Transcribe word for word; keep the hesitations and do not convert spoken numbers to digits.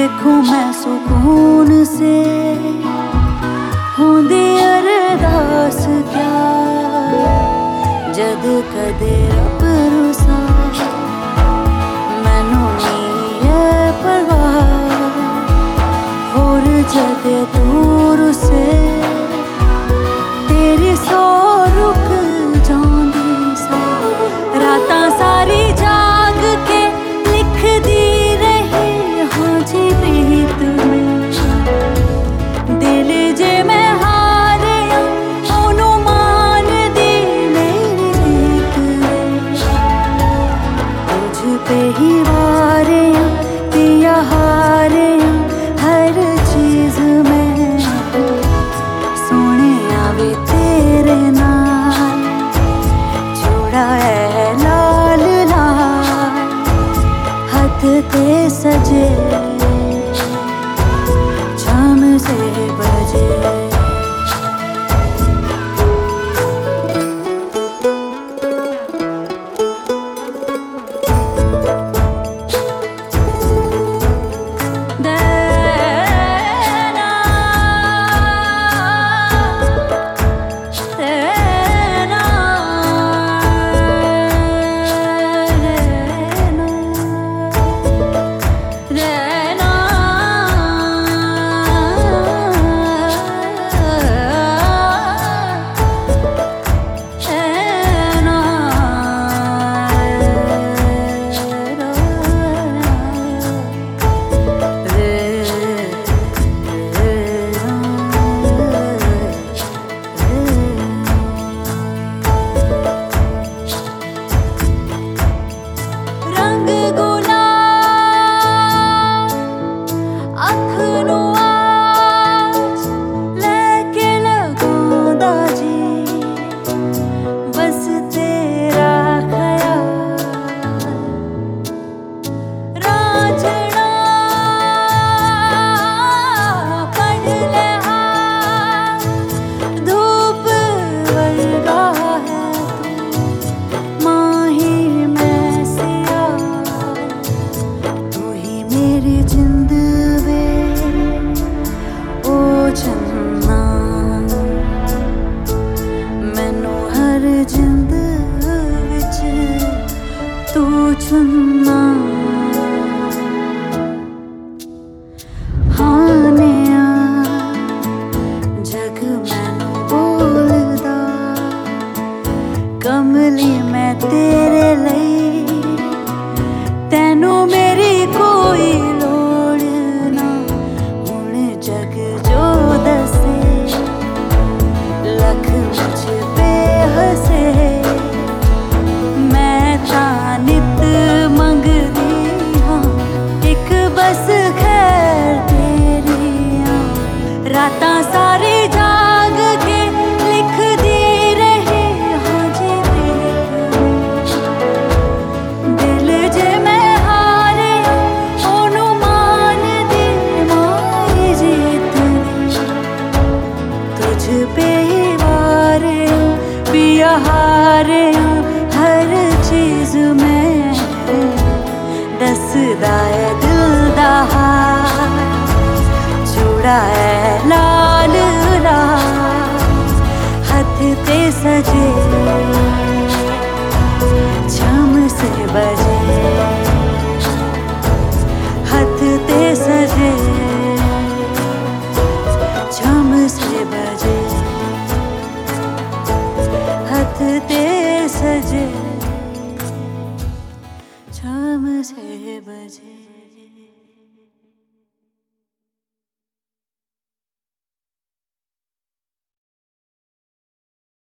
देखूं मैं सुकून से होंदी अरदास क्या जद कदे रब रुसा मैनू नहीं है परवाह होर जद दूर से तेरी सौ रुक जांदी सा रातां सारी जाग के लिख दी रही हाँ जी प्रीत में दिल जे मैं हारे ओनू मान दी मेरी रीत तुझ पे ही वारे दिया हारे हर चीज में सोने आवे तेरे नाल जोड़ा है लाल लाल हाथ ते सजे शाम से बजे जिंद वे ओ चन्ना मैनू हर जिंद विच तू चुनना हाने जग मैनू बोलदा कमली मैं तेरे लई तैनू मेरी कोई लख मुझ पे हसे मैं तां नित मंगदी हाँ एक बस खैर तेरी हाँ रातां सारी जाग के लिख दी रही हाँ जी दिल जे मैं हारे ओनू मान दी माई जीत तुझ पे पिया हारे हर चीज में दसदा है दिल दा हाल जुड़ा है लाल लाल हाथ ते सजे शाम से बजे हाथ ते सजे शाम से बजे हाथ ते सजे शाम से बजे।